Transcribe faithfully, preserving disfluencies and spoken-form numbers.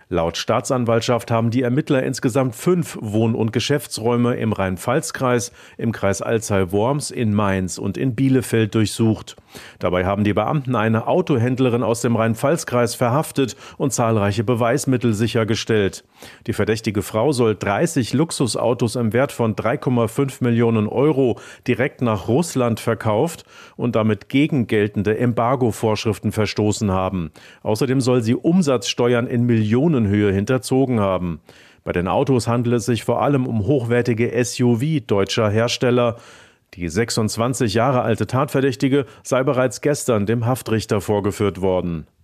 Laut Staatsanwaltschaft haben die Ermittler insgesamt fünf Wohn- und Geschäftsräume im Rhein-Pfalz-Kreis, im Kreis Alzey-Worms, in Mainz und in Bielefeld durchsucht. Dabei haben die Beamten eine Autohändlerin aus dem Rhein-Pfalz-Kreis verhaftet und zahlreiche Beweismittel sichergestellt. Die verdächtige Frau soll dreißig Luxusautos im Wert von drei Komma fünf Millionen Euro direkt nach Russland verkauft und damit gegen geltende Embargo-Vorschriften verstoßen haben. Außerdem soll sie Umsatzsteuern in Millionenhöhe hinterzogen haben. Bei den Autos handelt es sich vor allem um hochwertige S U V deutscher Hersteller. Die sechsundzwanzig Jahre alte Tatverdächtige sei bereits gestern dem Haftrichter vorgeführt worden.